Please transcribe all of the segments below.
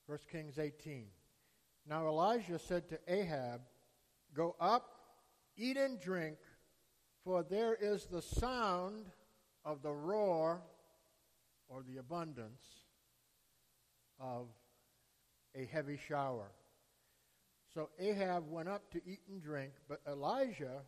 1 Kings 18. Now Elijah said to Ahab, "Go up, eat and drink, for there is the sound of the roar," or the abundance, "of a heavy shower." So Ahab went up to eat and drink, but Elijah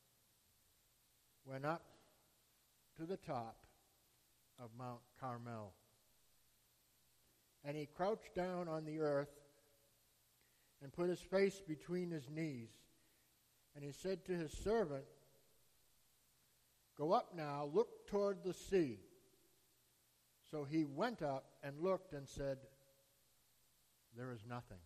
went up to the top of Mount Carmel. And he crouched down on the earth and put his face between his knees. And he said to his servant, "Go up now, look toward the sea." So he went up and looked and said, "There is nothing."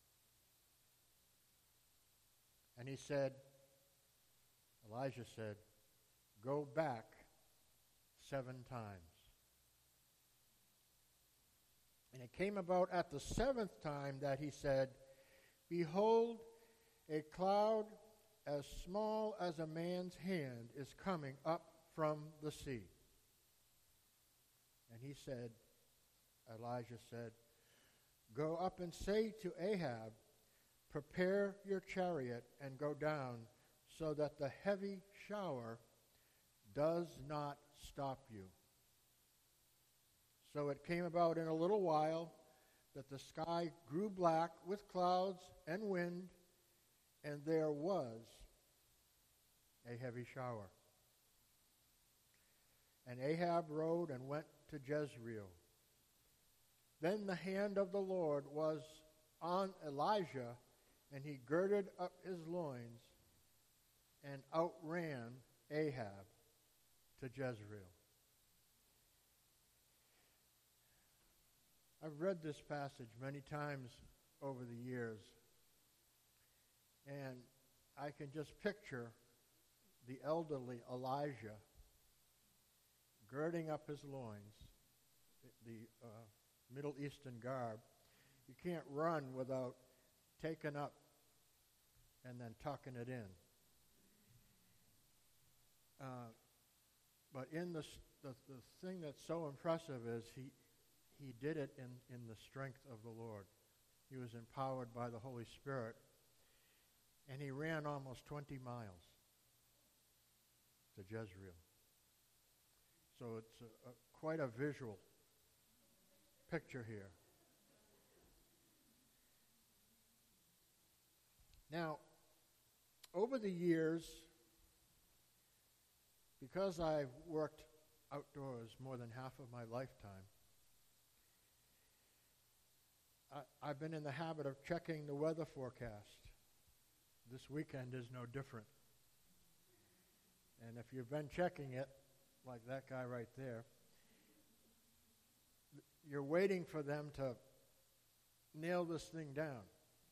And he said, Elijah said, "Go back 7 times. And it came about at the 7th time that he said, "Behold, a cloud as small as a man's hand is coming up from the sea." And he said, Elijah said, "Go up and say to Ahab, prepare your chariot and go down, so that the heavy shower does not stop you." So it came about in a little while that the sky grew black with clouds and wind, and there was a heavy shower. And Ahab rode and went to Jezreel. Then the hand of the Lord was on Elijah, and he girded up his loins and outran Ahab to Jezreel. I've read this passage many times over the years, and I can just picture the elderly Elijah girding up his loins, the Middle Eastern garb. You can't run without taking up and then tucking it in. But in the thing that's so impressive is he did it in the strength of the Lord. He was empowered by the Holy Spirit, and he ran almost 20 miles to Jezreel. So it's quite a visual picture here. Now, over the years, because I've worked outdoors more than half of my lifetime, I've been in the habit of checking the weather forecast. This weekend is no different. And if you've been checking it, like that guy right there, you're waiting for them to nail this thing down.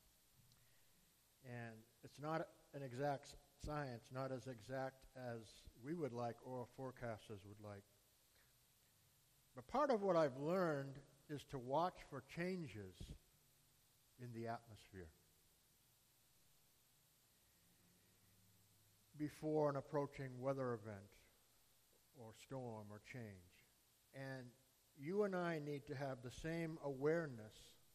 And it's not an exact science, not as exact as we would like or forecasters would like. But part of what I've learned is to watch for changes in the atmosphere before an approaching weather event or storm or change. And you and I need to have the same awareness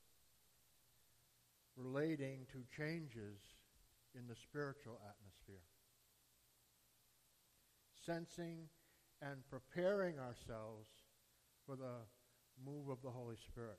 relating to changes in the spiritual atmosphere. Sensing and preparing ourselves for the move of the Holy Spirit.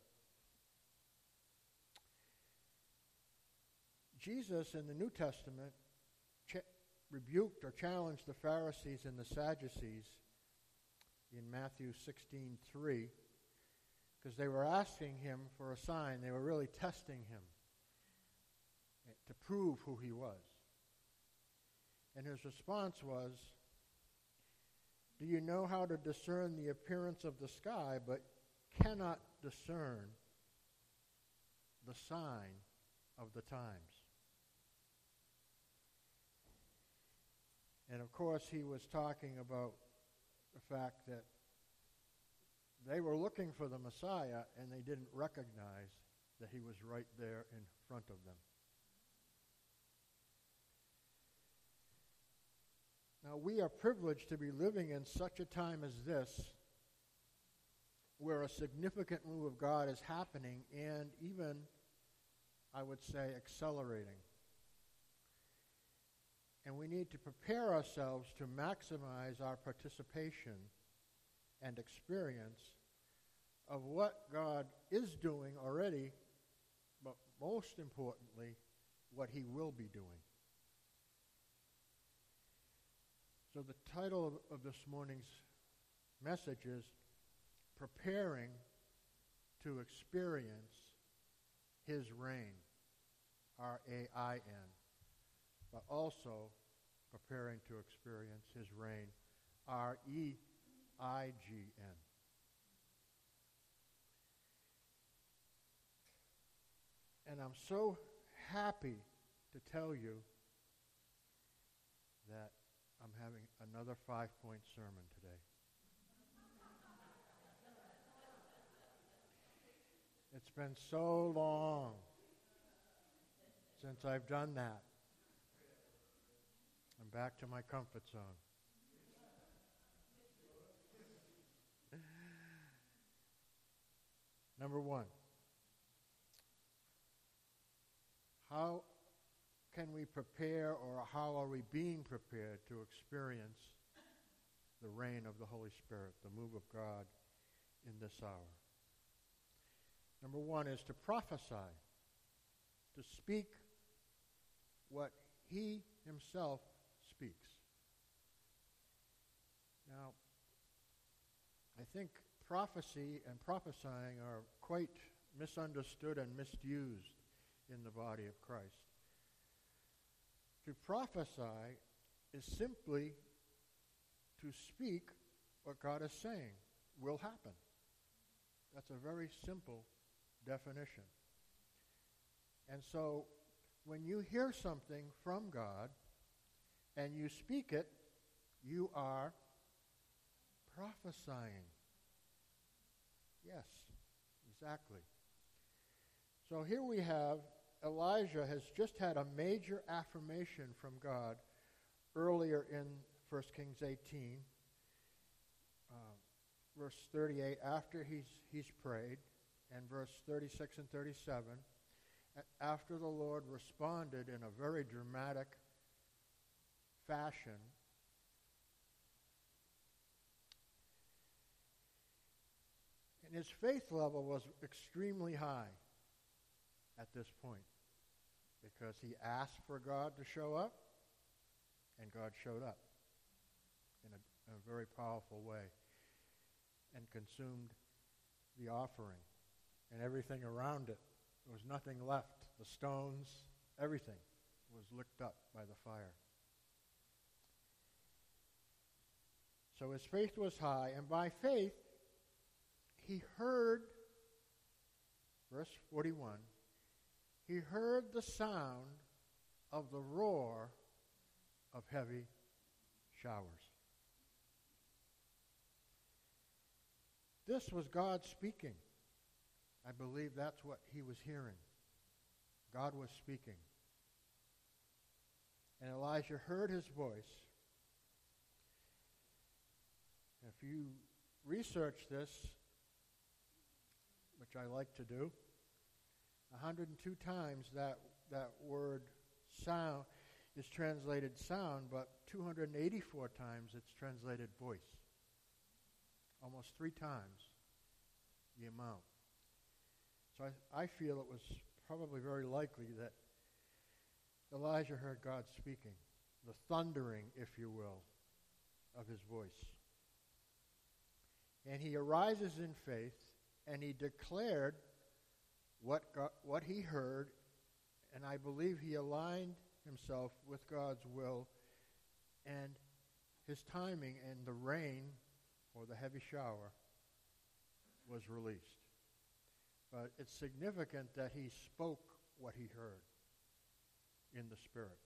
Jesus in the New Testament rebuked or challenged the Pharisees and the Sadducees in Matthew 16:3 because they were asking him for a sign. They were really testing him to prove who he was. And his response was, "Do you know how to discern the appearance of the sky, but cannot discern the sign of the times?" And of course, he was talking about the fact that they were looking for the Messiah, and they didn't recognize that he was right there in front of them. Now, we are privileged to be living in such a time as this, where a significant move of God is happening and even, I would say, accelerating. And we need to prepare ourselves to maximize our participation and experience of what God is doing already, but most importantly, what he will be doing. So the title of this morning's message is Preparing to Experience His Reign, R-A-I-N, but also preparing to experience his reign, R-E-I-G-N. And I'm so happy to tell you that I'm having another 5-point sermon today. It's been so long since I've done that. I'm back to my comfort zone. Number one, how can we prepare, or how are we being prepared to experience the reign of the Holy Spirit, the move of God in this hour? Number one is to prophesy, to speak what he himself speaks. Now, I think prophecy and prophesying are quite misunderstood and misused in the body of Christ. To prophesy is simply to speak what God is saying will happen. That's a very simple definition. And so, when you hear something from God and you speak it, you are prophesying. Yes, exactly. So here we have Elijah has just had a major affirmation from God earlier in 1 Kings 18, verse 38, after he's prayed, and verse 36 and 37, after the Lord responded in a very dramatic fashion. And his faith level was extremely high at this point, because he asked for God to show up, and God showed up in a very powerful way and consumed the offering and everything around it. There was nothing left. The stones, everything was licked up by the fire. So his faith was high, and by faith he heard, verse 41, he heard the sound of the roar of heavy showers. This was God speaking. I believe that's what he was hearing. God was speaking. And Elijah heard his voice. If you research this, which I like to do, 102 times that word sound is translated sound, but 284 times it's translated voice. Almost 3 times the amount. So I feel it was probably very likely that Elijah heard God speaking, the thundering, if you will, of his voice. And he arises in faith, and he declared what he heard, and I believe he aligned himself with God's will and his timing, and the rain, or the heavy shower, was released. But it's significant that he spoke what he heard in the Spirit.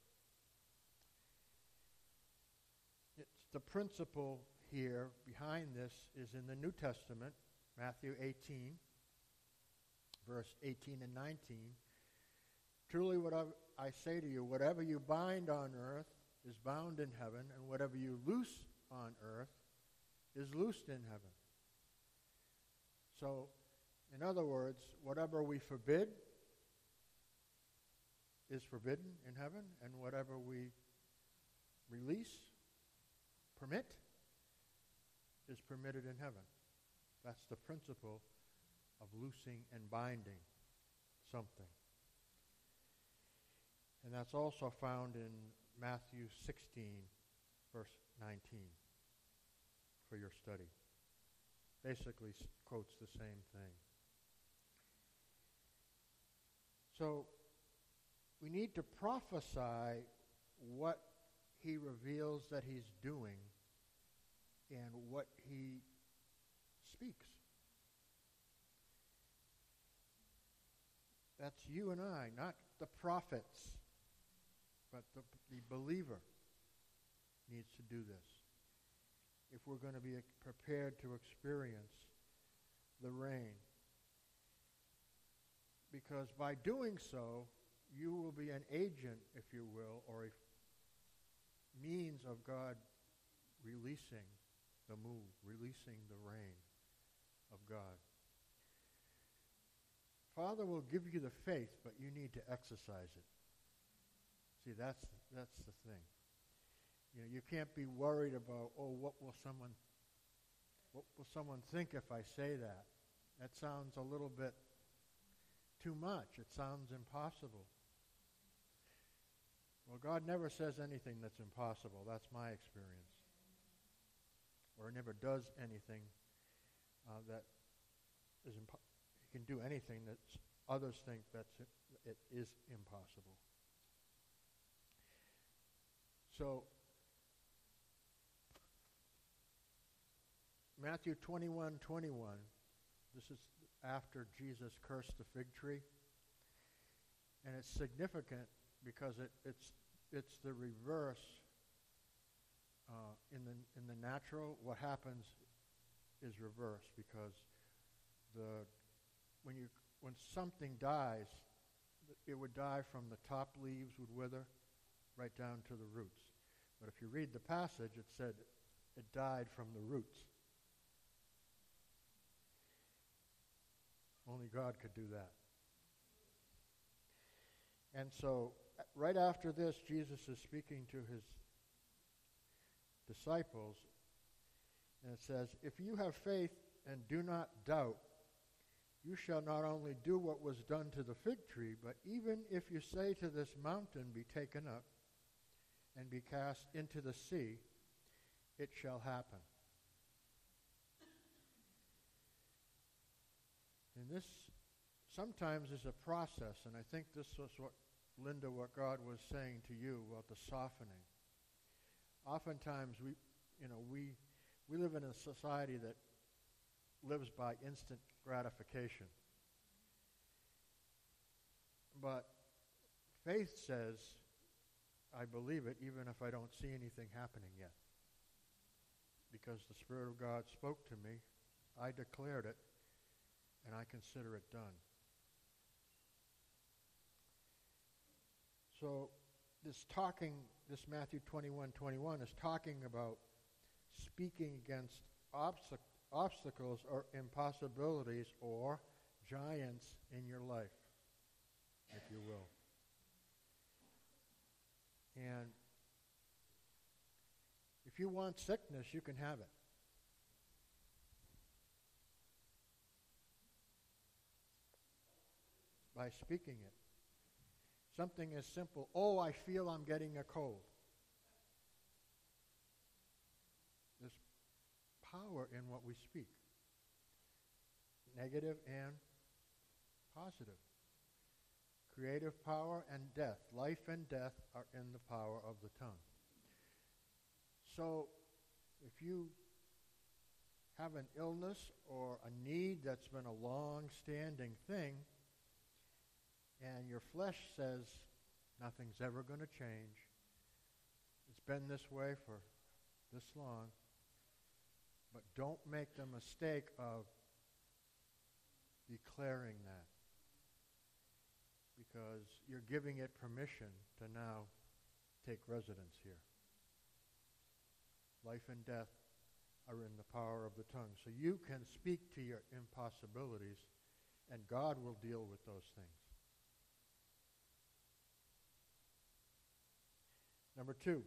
It's the principle here behind this is in the New Testament, Matthew 18, verse 18 and 19. Truly what I say to you, whatever you bind on earth is bound in heaven, and whatever you loose on earth is loosed in heaven. So, in other words, whatever we forbid is forbidden in heaven, and whatever we release, permit, is permitted in heaven. That's the principle of loosing and binding something. And that's also found in Matthew 16, verse 19, for your study. Basically quotes the same thing. So, we need to prophesy what he reveals that he's doing and what he speaks. That's you and I, not the prophets, but the believer needs to do this if we're going to be prepared to experience the rain. Because by doing so, you will be an agent, if you will, or a means of God releasing the move, releasing the rain of God. Father will give you the faith, but you need to exercise it. See, that's the thing. You know, you can't be worried about, what will someone think if I say that? That sounds a little bit too much. It sounds impossible. Well, God never says anything that's impossible. That's my experience. Or never does anything that is impossible. He can do anything that others think it is impossible. So, Matthew 21:21, this is after Jesus cursed the fig tree. And it's significant because it's the reverse in the natural. What happens is reversed because when something dies, it would die from the top leaves would wither right down to the roots. But if you read the passage, it said it died from the roots. Only God could do that. And so, right after this, Jesus is speaking to his disciples, and it says, "If you have faith and do not doubt, you shall not only do what was done to the fig tree, but even if you say to this mountain, be taken up and be cast into the sea, it shall happen." And this sometimes is a process, and I think this was what God was saying to you about the softening. Oftentimes we live in a society that lives by instant gratification. But faith says, I believe it even if I don't see anything happening yet. Because the Spirit of God spoke to me, I declared it, and I consider it done. So this Matthew 21:21 is talking about speaking against obstacles or impossibilities or giants in your life, if you will. And if you want sickness, you can have it. By speaking it. Something as simple, I feel I'm getting a cold. There's power in what we speak. Negative and positive. Creative power and death. Life and death are in the power of the tongue. So, if you have an illness or a need that's been a long-standing thing, and your flesh says nothing's ever going to change, it's been this way for this long, but don't make the mistake of declaring that, because you're giving it permission to now take residence here. Life and death are in the power of the tongue. So you can speak to your impossibilities, and God will deal with those things. Number 2,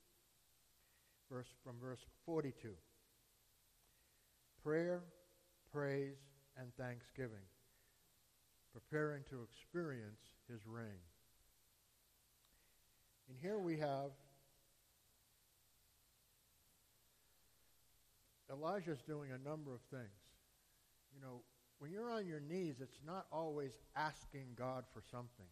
from verse 42. Prayer, praise, and thanksgiving, preparing to experience his reign. And here we have Elijah's doing a number of things. You know, when you're on your knees, it's not always asking God for something.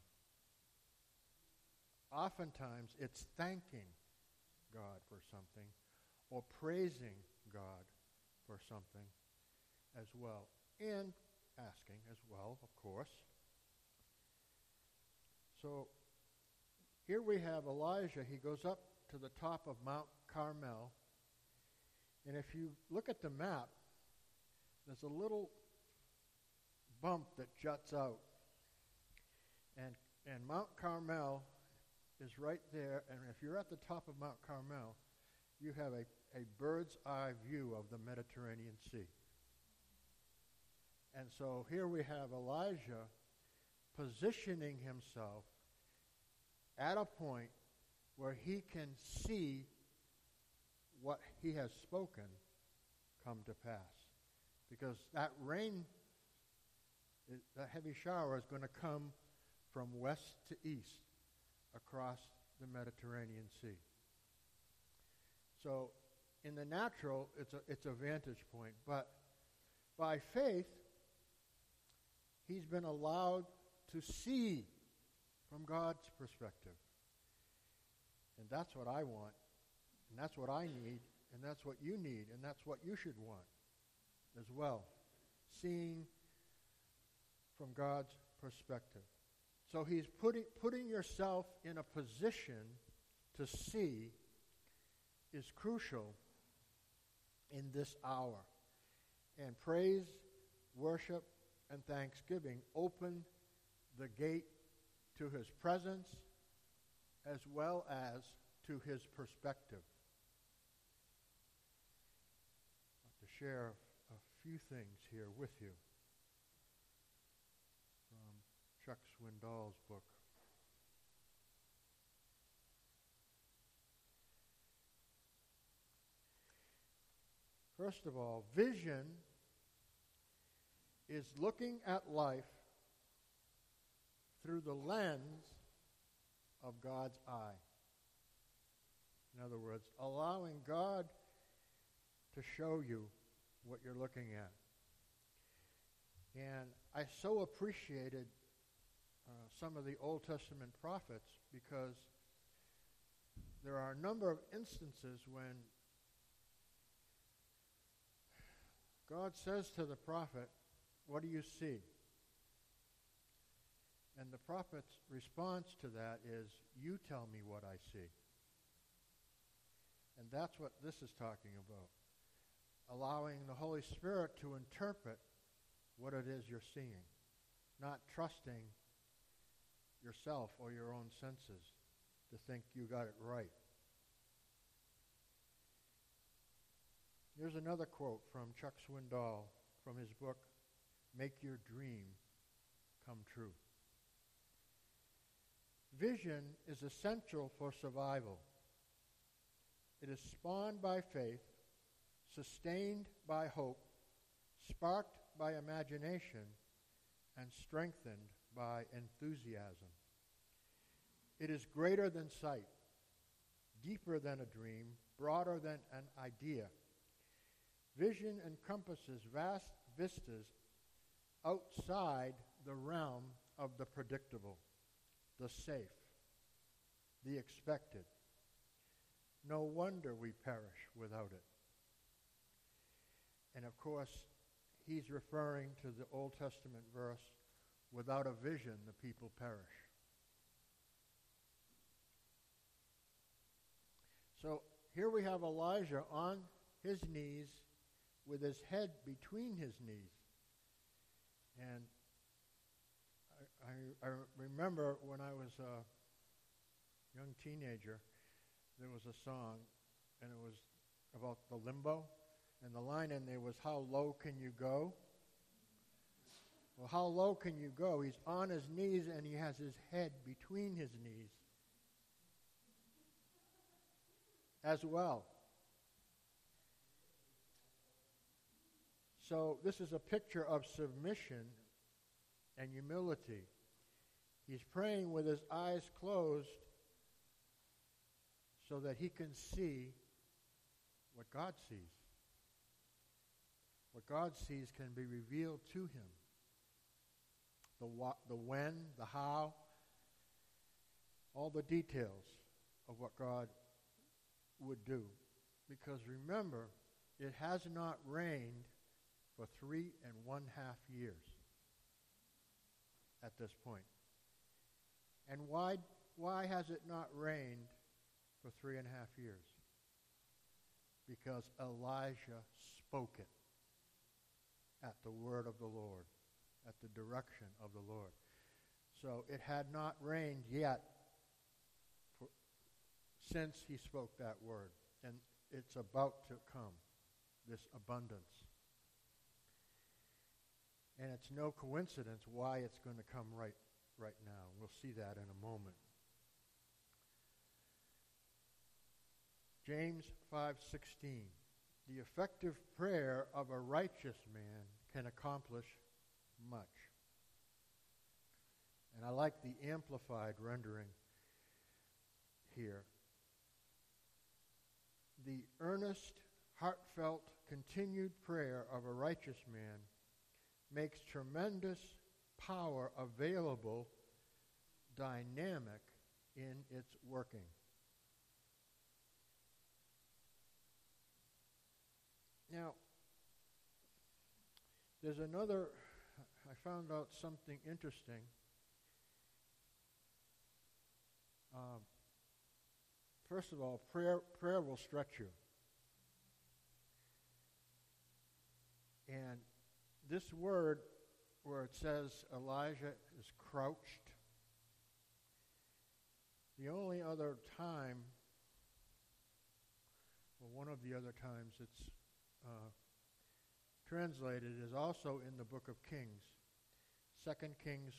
Oftentimes, it's thanking God for something or praising God for something as well, and asking as well, of course. So here we have Elijah. He goes up to the top of Mount Carmel, and if you look at the map, there's a little bump that juts out, and Mount Carmel is right there, and if you're at the top of Mount Carmel, you have a bird's eye view of the Mediterranean Sea. And so here we have Elijah positioning himself at a point where he can see what he has spoken come to pass. Because that rain, that heavy shower is going to come from west to east across the Mediterranean Sea. So in the natural, it's a vantage point. But by faith, he's been allowed to see from God's perspective. And that's what I want, and that's what I need, and that's what you need, and that's what you should want as well. Seeing from God's perspective. So he's putting yourself in a position to see is crucial in this hour. And praise, worship, and thanksgiving open the gate to his presence as well as to his perspective. I want to share a few things here with you from Chuck Swindoll's book. First of all, vision is looking at life through the lens of God's eye. In other words, allowing God to show you what you're looking at. And I so appreciated some of the Old Testament prophets because there are a number of instances when God says to the prophet, "What do you see?" And the prophet's response to that is, "You tell me what I see." And that's what this is talking about. Allowing the Holy Spirit to interpret what it is you're seeing. Not trusting yourself or your own senses to think you got it right. Here's another quote from Chuck Swindoll from his book, Make Your Dream Come True. Vision is essential for survival. It is spawned by faith, sustained by hope, sparked by imagination, and strengthened by enthusiasm. It is greater than sight, deeper than a dream, broader than an idea. Vision encompasses vast vistas outside the realm of the predictable, the safe, the expected. No wonder we perish without it. And of course, he's referring to the Old Testament verse, "Without a vision, the people perish." So here we have Elijah on his knees with his head between his knees. And I remember when I was a young teenager, there was a song, and it was about the limbo. And the line in there was, how low can you go? Well, how low can you go? He's on his knees and he has his head between his knees as well. So this is a picture of submission and humility. He's praying with his eyes closed so that he can see what God sees. What God sees can be revealed to him. The what, the when, the how, all the details of what God would do. Because remember, it has not rained for 3.5 years at this point. And why has it not rained for 3.5 years? Because Elijah spoke it at the word of the Lord, at the direction of the Lord. So it had not rained yet since he spoke that word. And it's about to come, this abundance. And it's no coincidence why it's going to come right now. We'll see that in a moment. James 5:16. The effective prayer of a righteous man can accomplish much. And I like the amplified rendering here. The earnest, heartfelt, continued prayer of a righteous man makes tremendous power available, dynamic in its working. Now, there's another, I found out something interesting. First of all, prayer will stretch you. And this word where it says Elijah is crouched, the only other time, or one of the other times it's translated is also in the book of Kings, 2 Kings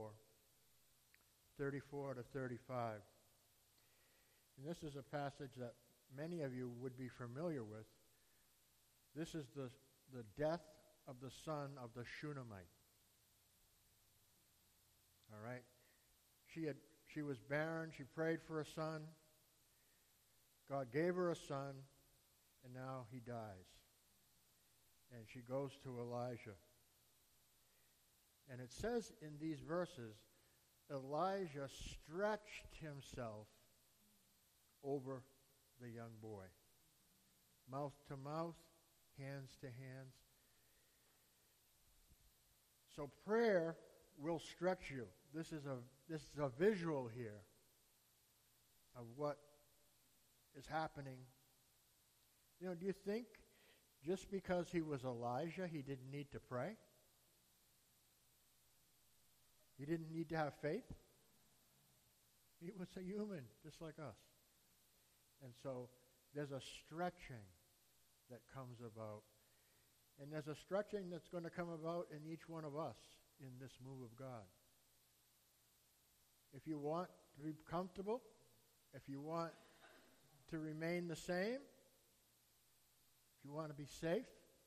4:34 to 35. And this is a passage that many of you would be familiar with. This is the death of the son of the Shunammite. All right? She was barren. She prayed for a son. God gave her a son, and now he dies. And she goes to Elijah. And it says in these verses, Elijah stretched himself over the young boy. Mouth to mouth, hands to hands. So prayer will stretch you. This is a visual here of what is happening. You know, do you think just because he was Elijah, he didn't need to pray? He didn't need to have faith? He was a human, just like us. And so there's a stretching that comes about. And there's a stretching that's going to come about in each one of us in this move of God. If you want to be comfortable, if you want to remain the same, if you want to be safe,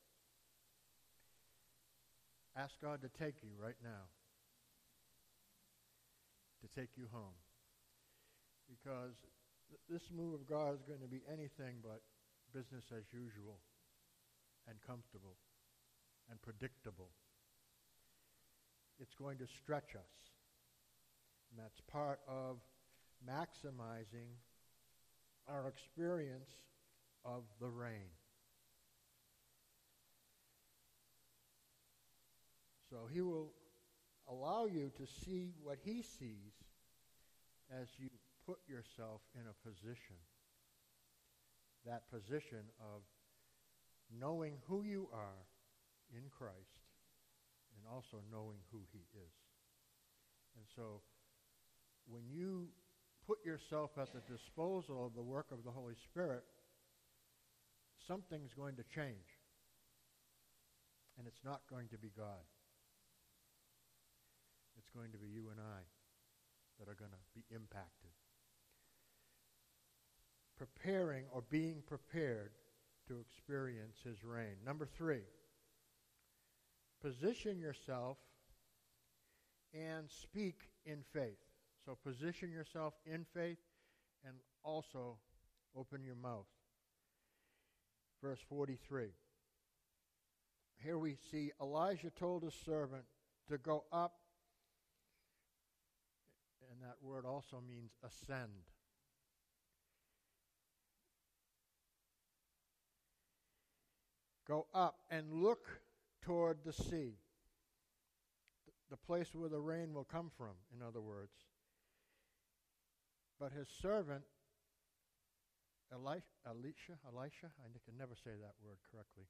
ask God to take you right now, to take you home. Because this move of God is going to be anything but business as usual and comfortable and predictable. It's going to stretch us. And that's part of maximizing our experience of the rain. So he will allow you to see what he sees as you put yourself in a position. That position of knowing who you are in Christ and also knowing who he is. And so when you put yourself at the disposal of the work of the Holy Spirit, something's going to change. And it's not going to be God. It's going to be you and I that are going to be impacted. Preparing or being prepared to experience his reign. Number 3, position yourself and speak in faith. So position yourself in faith and also open your mouth. Verse 43. Here we see Elijah told his servant to go up, and that word also means ascend. Go up and look toward the sea, the place where the rain will come from, in other words. But his servant, Elisha, I can never say that word correctly.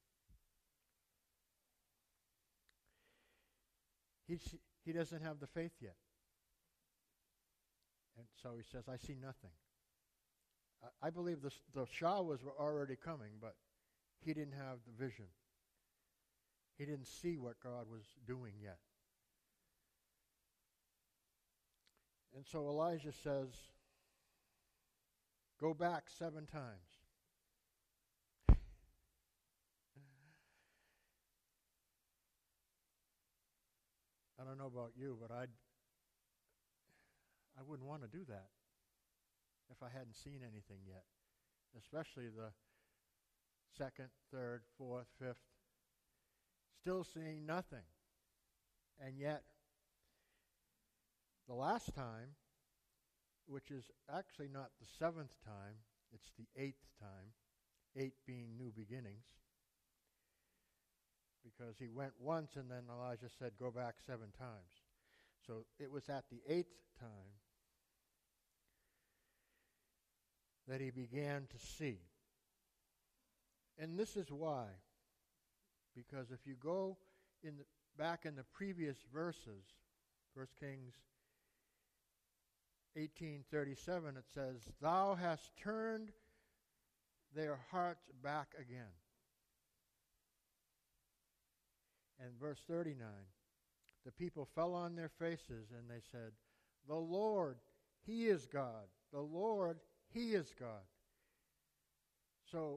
He doesn't have the faith yet. And so he says, I see nothing. I believe the showers were already coming, but he didn't have the vision. He didn't see what God was doing yet. And so Elijah says, go back 7 times. I don't know about you, but I wouldn't want to do that if I hadn't seen anything yet, especially the 2nd, 3rd, 4th, 5th, still seeing nothing. And yet, the last time, which is actually not the 7th time, it's the 8th time, 8 being new beginnings, because he went once and then Elijah said, go back 7 times. So it was at the 8th time that he began to see. And this is why. Because if you go back in the previous verses, 1 Kings 18:37, it says, thou hast turned their hearts back again. And verse 39, the people fell on their faces and they said, the Lord, he is God. The Lord, he is God. So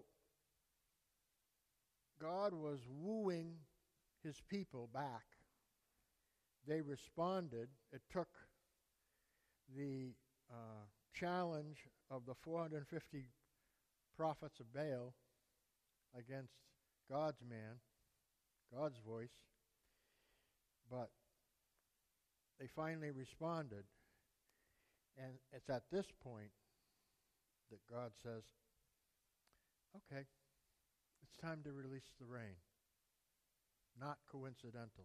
God was wooing his people back. They responded. It took the challenge of the 450 prophets of Baal against God's man, God's voice, but they finally responded. And it's at this point that God says, okay, it's time to release the rain. Not coincidental.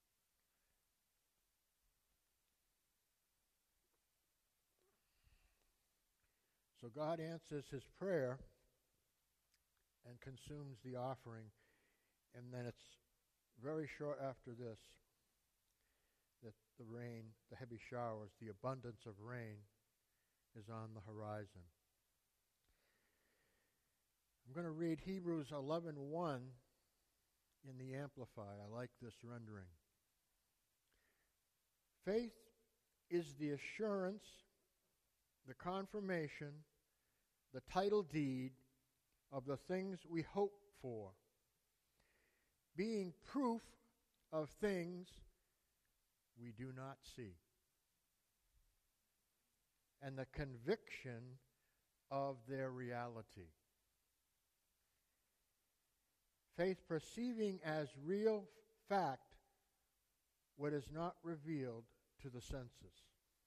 So God answers his prayer and consumes the offering. And then it's very short after this that the rain, the heavy showers, the abundance of rain is on the horizon. I'm going to read Hebrews 11:1 in the Amplified. I like this rendering. Faith is the assurance, the confirmation, the title deed of the things we hope for, being proof of things we do not see, and the conviction of their reality. Faith perceiving as real fact what is not revealed to the senses.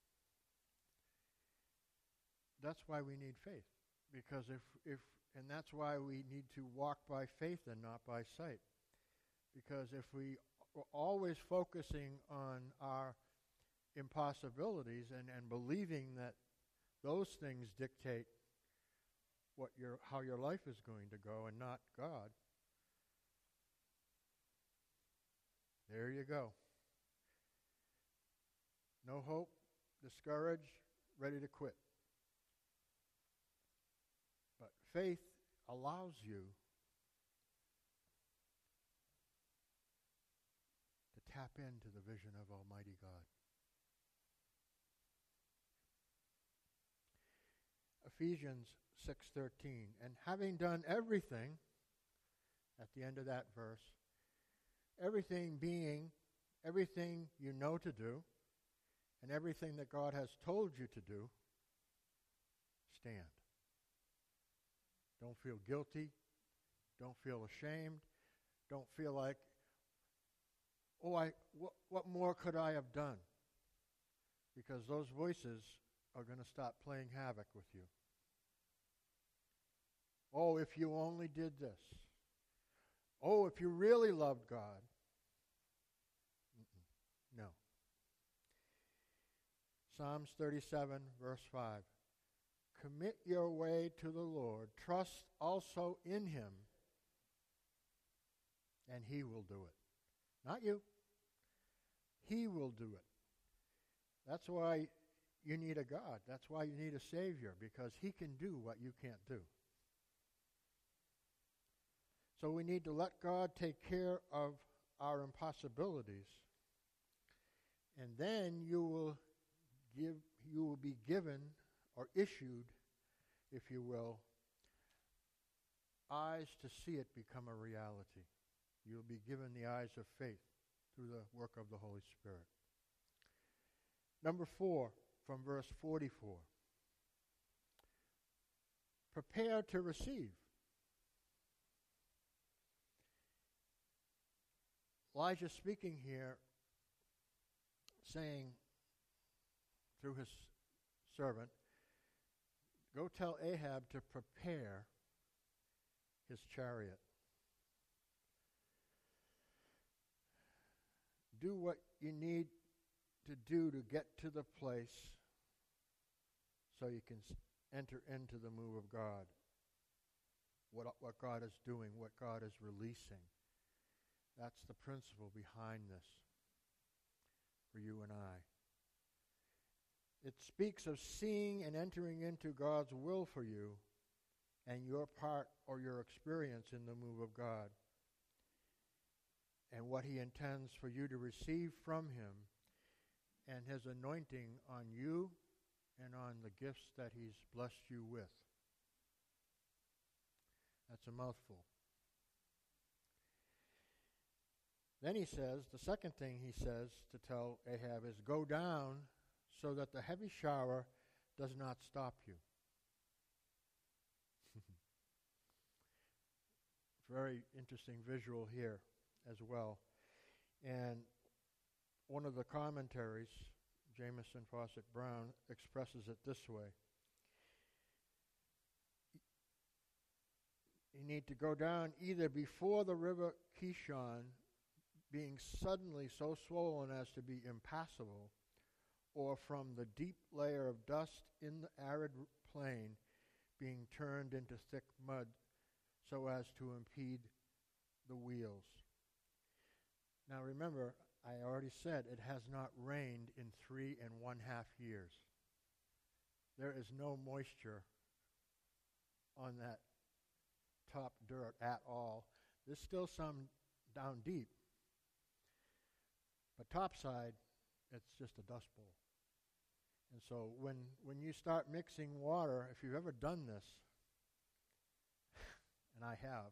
That's why we need faith. Because and that's why we need to walk by faith and not by sight. Because if we are always focusing on our impossibilities and believing that those things dictate how your life is going to go and not God, there you go. No hope, discouraged, ready to quit. But faith allows you tap into the vision of Almighty God. Ephesians 6:13, and having done everything, at the end of that verse, everything being everything you know to do, and everything that God has told you to do, stand. Don't feel guilty. Don't feel ashamed. Don't feel like, what more could I have done? Because those voices are going to stop playing havoc with you. Oh, if you only did this. Oh, if you really loved God. No. Psalms 37, verse 5. Commit your way to the Lord. Trust also in Him, and He will do it. Not you. He will do it. That's why you need a God. That's why you need a Savior, because He can do what you can't do. So we need to let God take care of our impossibilities, and then you will be given or issued, if you will, eyes to see it become a reality. You'll be given the eyes of faith through the work of the Holy Spirit. Number 4, from verse 44. Prepare to receive. Elijah speaking here, saying through his servant, go tell Ahab to prepare his chariot. Do what you need to do to get to the place so you can enter into the move of God. What God is doing, what God is releasing. That's the principle behind this for you and I. It speaks of seeing and entering into God's will for you and your part or your experience in the move of God and what He intends for you to receive from Him and His anointing on you and on the gifts that He's blessed you with. That's a mouthful. Then he says, the second thing he says to tell Ahab is, go down so that the heavy shower does not stop you. Very interesting visual here as well. And one of the commentaries, Jamieson Fawcett Brown, expresses it this way. You need to go down either before the river Kishon, being suddenly so swollen as to be impassable, or from the deep layer of dust in the arid plain being turned into thick mud so as to impede the wheels. Now remember, I already said it has not rained in 3.5 years. There is no moisture on that top dirt at all. There's still some down deep. But topside, it's just a dust bowl. And so when you start mixing water, if you've ever done this, and I have,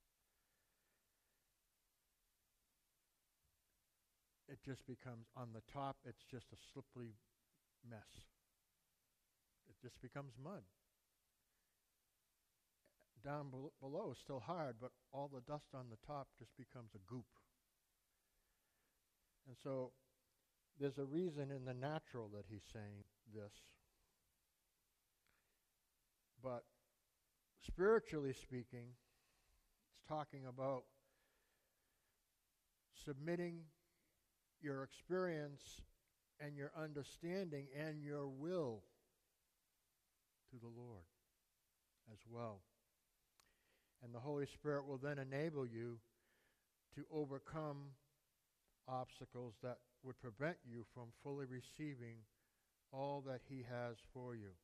it just becomes, on the top, it's just a slippery mess. It just becomes mud. Down below is still hard, but all the dust on the top just becomes a goop. And so there's a reason in the natural that he's saying this. But spiritually speaking, it's talking about submitting your experience and your understanding and your will to the Lord as well. And the Holy Spirit will then enable you to overcome obstacles that would prevent you from fully receiving all that He has for you.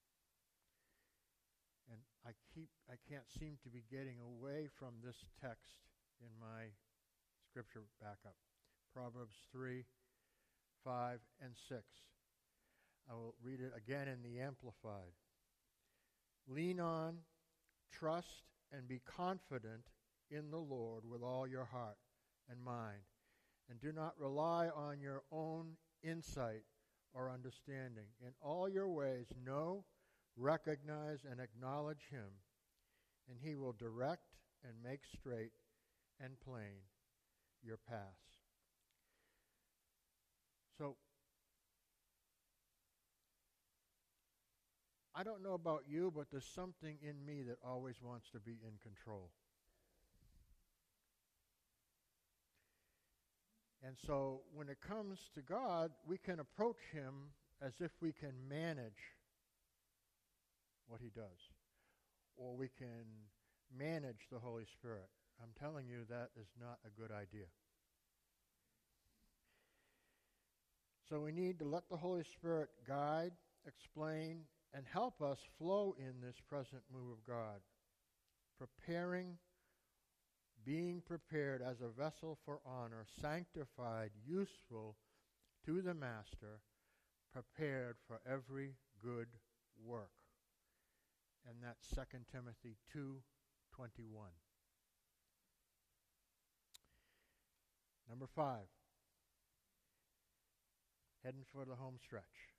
And I can't seem to be getting away from this text in my scripture backup. Proverbs 3, 5, and 6. I will read it again in the Amplified. Lean on, trust, and be confident in the Lord with all your heart and mind, and do not rely on your own insight or understanding. In all your ways, know, recognize, and acknowledge Him, and He will direct and make straight and plain your paths. So, I don't know about you, but there's something in me that always wants to be in control. And so when it comes to God, we can approach Him as if we can manage what He does. Or we can manage the Holy Spirit. I'm telling you that is not a good idea. So we need to let the Holy Spirit guide, explain, and help us flow in this present move of God, being prepared as a vessel for honor, sanctified, useful to the Master, prepared for every good work. And that's 2 Timothy 2:21. Number 5, heading for the home stretch.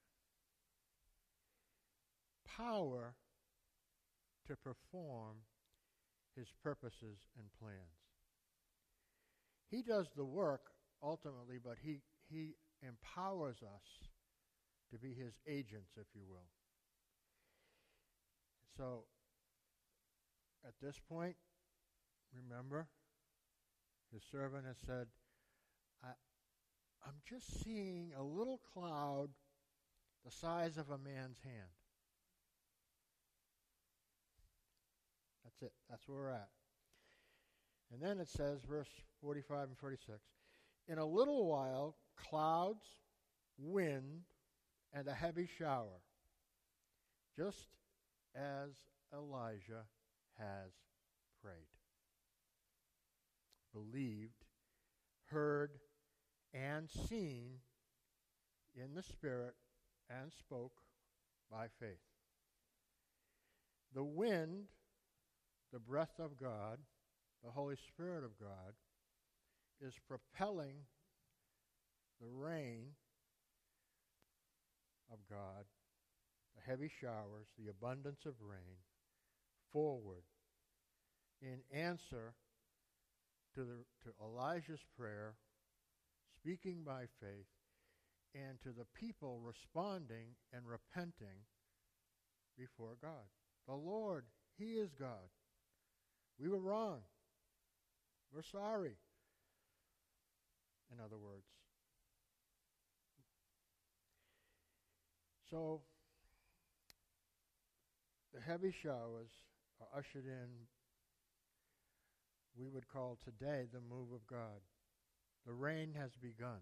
Power to perform His purposes and plans. He does the work ultimately, but He empowers us to be His agents, if you will. So, at this point, remember, His servant has said, I'm just seeing a little cloud the size of a man's hand. That's it. That's where we're at. And then it says, verse 45 and 46, in a little while, clouds, wind, and a heavy shower, just as Elijah has prayed, believed, heard, and seen in the Spirit, and spoke by faith. The wind, the breath of God, the Holy Spirit of God, is propelling the rain of God, the heavy showers, the abundance of rain, forward in answer to Elijah's prayer, speaking by faith, and to the people responding and repenting before God. The Lord, He is God. We were wrong. We're sorry. In other words. So, the heavy showers are ushered in, we would call today the move of God. The rain has begun.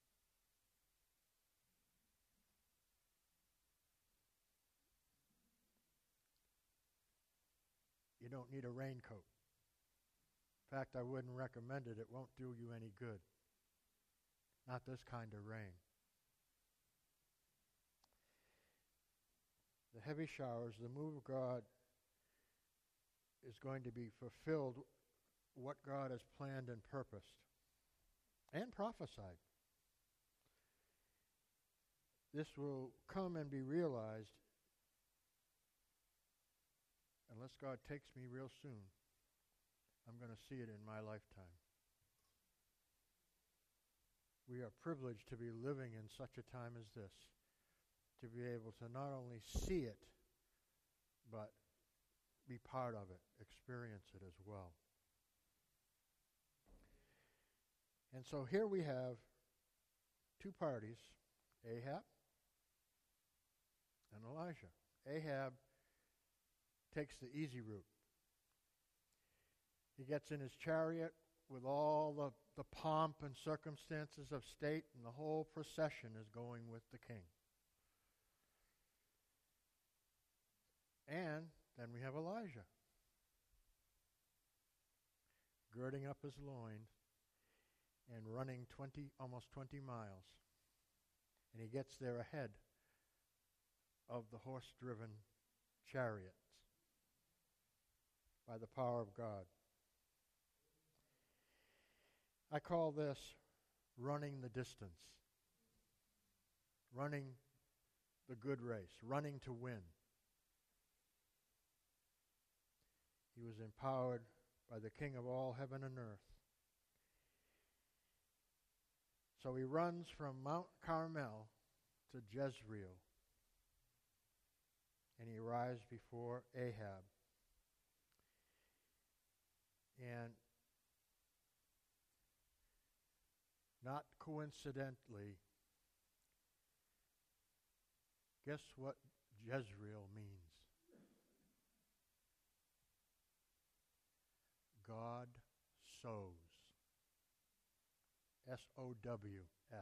You don't need a raincoat. In fact, I wouldn't recommend it. It won't do you any good. Not this kind of rain. The heavy showers, the move of God is going to be fulfilled, what God has planned and purposed and prophesied. This will come and be realized unless God takes me real soon. I'm going to see it in my lifetime. We are privileged to be living in such a time as this, to be able to not only see it, but be part of it, experience it as well. And so here we have two parties, Ahab and Elijah. Ahab takes the easy route. He gets in his chariot with all the pomp and circumstances of state, and the whole procession is going with the king. And then we have Elijah, girding up his loins and running almost 20 miles. And he gets there ahead of the horse-driven chariots by the power of God. I call this running the distance, running the good race, running to win. He was empowered by the King of all heaven and earth. So he runs from Mount Carmel to Jezreel, and he arrives before Ahab. And not coincidentally, guess what Jezreel means? God sows. S-O-W-S.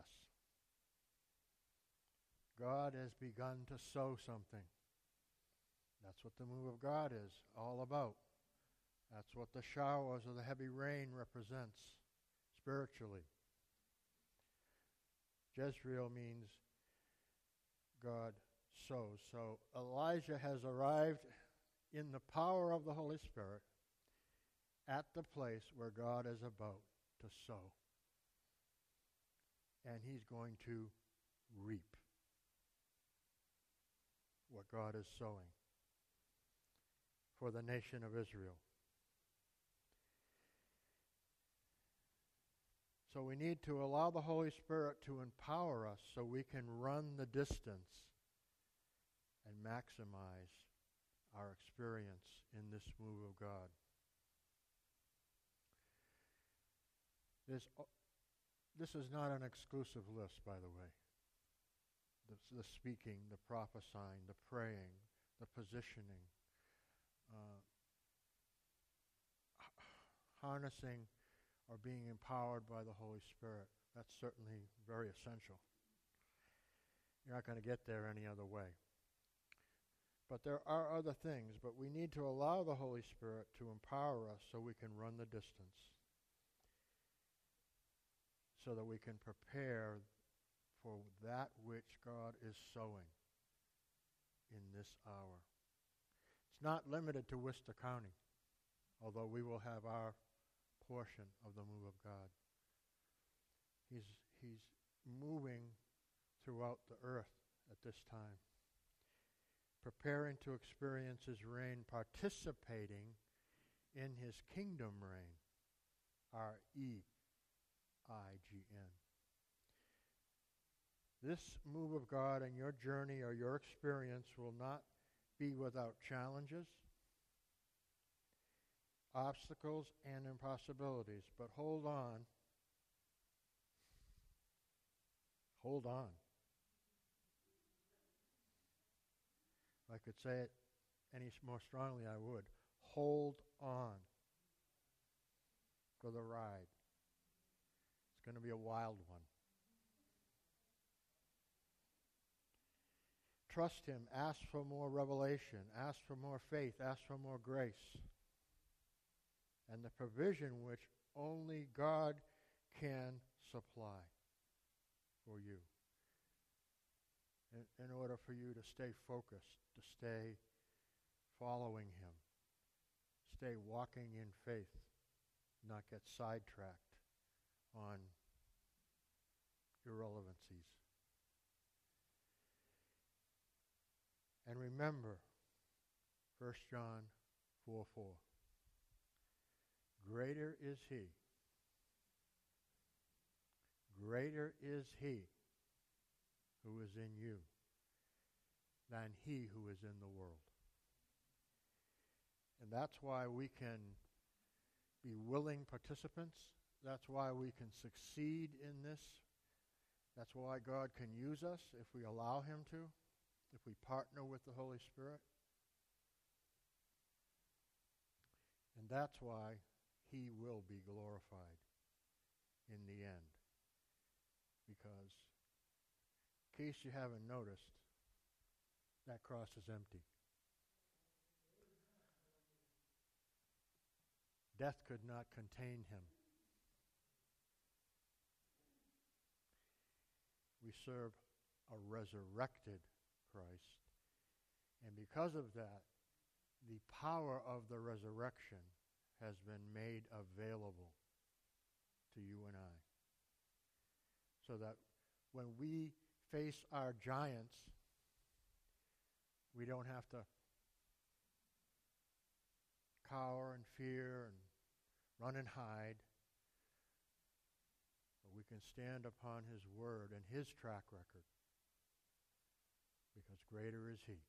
God has begun to sow something. That's what the move of God is all about. That's what the showers or the heavy rain represents spiritually. Jezreel means God sows. So Elijah has arrived in the power of the Holy Spirit at the place where God is about to sow. And he's going to reap what God is sowing for the nation of Israel. So we need to allow the Holy Spirit to empower us so we can run the distance and maximize our experience in this move of God. This is not an exclusive list, by the way. The speaking, the prophesying, the praying, the positioning, harnessing or being empowered by the Holy Spirit. That's certainly very essential. You're not going to get there any other way. But there are other things, but we need to allow the Holy Spirit to empower us so we can run the distance, so that we can prepare for that which God is sowing in this hour. It's not limited to Worcester County, although we will have our portion of the move of God. He's moving throughout the earth at this time, preparing to experience his reign, participating in his kingdom reign, R-E-I-G-N. This move of God in your journey or your experience will not be without challenges, obstacles, and impossibilities. But hold on. Hold on. If I could say it any more strongly, I would. Hold on for the ride. It's going to be a wild one. Trust him. Ask for more revelation. Ask for more faith. Ask for more grace. And the provision which only God can supply for you in order for you to stay focused, to stay following him, stay walking in faith, not get sidetracked on irrelevancies. And remember, 1 John 4:4. Greater is he. Greater is he who is in you than he who is in the world. And that's why we can be willing participants. That's why we can succeed in this. That's why God can use us if we allow him to, if we partner with the Holy Spirit. And that's why he will be glorified in the end. Because, in case you haven't noticed, that cross is empty. Death could not contain him. We serve a resurrected Christ. And because of that, the power of the resurrection has been made available to you and I. So that when we face our giants, we don't have to cower and fear and run and hide. But we can stand upon his word and his track record, because greater is he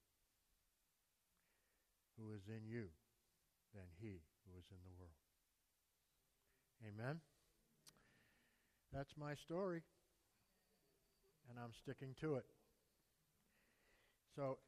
who is in you than he who is in the world. Amen? That's my story, and I'm sticking to it. So